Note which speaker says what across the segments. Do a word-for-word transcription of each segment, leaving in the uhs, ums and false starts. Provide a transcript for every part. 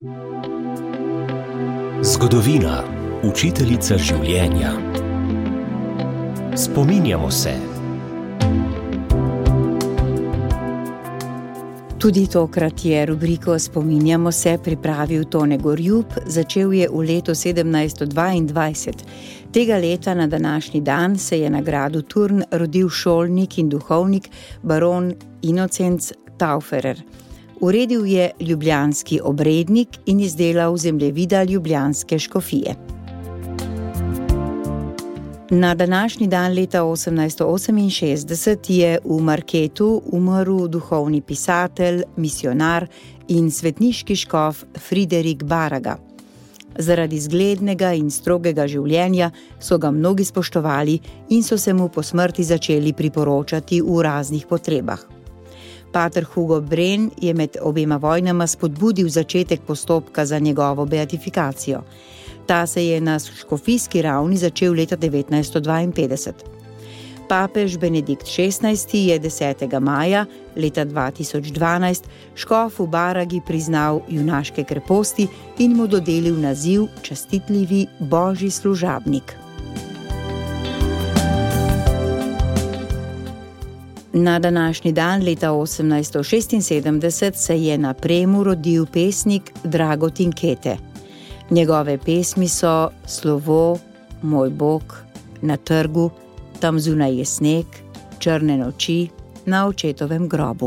Speaker 1: Zgodovina, učiteljica življenja. Spominjamo se.
Speaker 2: Tudi tokrat je rubriko Spominjamo se pripravil Tone Gorjup, začel je v letu sedemnajststo dvaindvajset. Tega leta na današnji dan se je na gradu Turn rodil šolnik in duhovnik baron Inocenc Tauferer. Uredil je ljubljanski obrednik in izdelal zemljevida ljubljanske škofije. Na današnji dan leta osemnajststo oseminšestdeset je v Marketu umrl duhovni pisatelj, misionar in svetniški škof Friderik Baraga. Zaradi zglednega in strogega življenja so ga mnogi spoštovali in so se mu po smrti začeli priporočati v raznih potrebah. Pater Hugo Bren je med obema vojnama spodbudil začetek postopka za njegovo beatifikacijo. Ta se je na škofijski ravni začel leta devetnajststo dvainpetdeset. Papež Benedikt šestnajsti je desetega maja leta dva tisoč dvanajst škofu Baragi priznal junaške kreposti in mu dodelil naziv častitljivi božji služabnik. Na današnji dan leta osemnajststo šestinsedemdeset se je na Premu rodil pesnik Dragotin Kete. Njegove pesmi so Slovo, Moj Bog, Na trgu, Tam zunaj je sneg, Črne noči, Na očetovem grobu.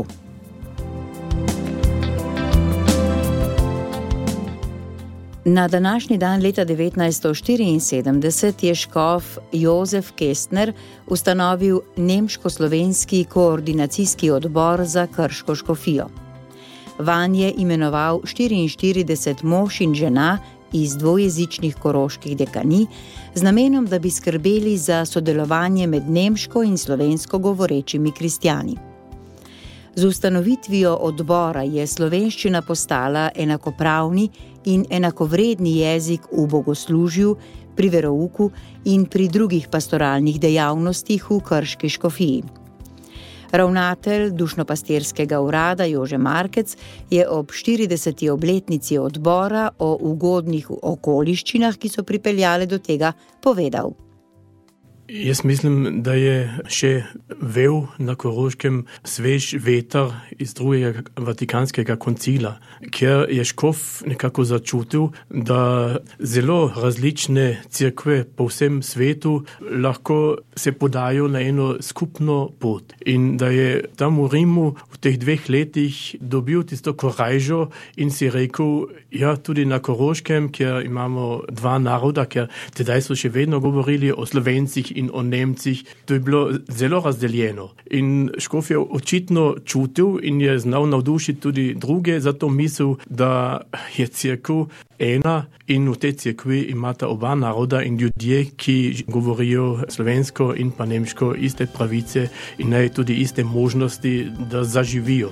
Speaker 2: Na današnji dan leta devetnajststo štiriinsedemdeset je škof Jozef Kestner ustanovil nemško-slovenski koordinacijski odbor za krško škofijo. Vanj je imenoval štiriinštirideset mož in žena iz dvojezičnih koroških dekanij z namenom, da bi skrbeli za sodelovanje med nemško in slovensko govorečimi kristjani. Z ustanovitvijo odbora je slovenščina postala enakopravni in enakovredni jezik v bogoslužju, pri verouku in pri drugih pastoralnih dejavnostih v krški škofiji. Ravnatelj dušnopastirskega urada Jože Markec je ob štirideseti obletnici odbora o ugodnih okoliščinah, ki so pripeljale do tega, povedal.
Speaker 3: Jaz mislim, da je še vel na Koroškem svež veter iz drugega vatikanskega koncila, kjer je škof nekako začutil, da zelo različne cerkve po vsem svetu lahko se podajo na eno skupno pot. In da je tam v Rimu v teh dveh letih dobil tisto korajžo in si rekel, ja, tudi na Koroškem, kjer imamo dva naroda, ker tedaj so še vedno govorili o Slovencih in o Nemcih, to je bilo zelo razdeljeno. In škof je očitno čutil in je znal navdušiti tudi druge, zato mislil, da je cerkev ena in v tej cerkvi imata oba naroda in ljudje, ki govorijo slovensko in pa nemško, iste pravice in naj tudi iste možnosti, da zaživijo.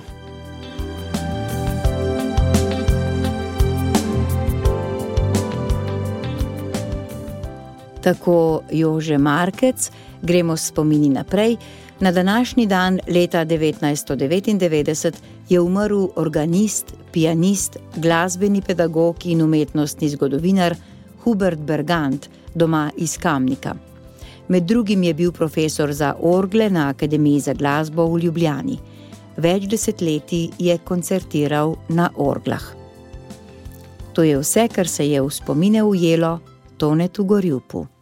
Speaker 2: Tako Jože Markec, gremo s spomini naprej. Na današnji dan leta devetnajststo devetindevetdeset je umrl organist, pianist, glasbeni pedagog in umetnostni zgodovinar Hubert Bergant, doma iz Kamnika. Med drugim je bil profesor za orgle na Akademiji za glasbo v Ljubljani. Več desetletij je koncertiral na orglah. To je vse, kar se je v spomine ujelo Tonetu Gorjupu.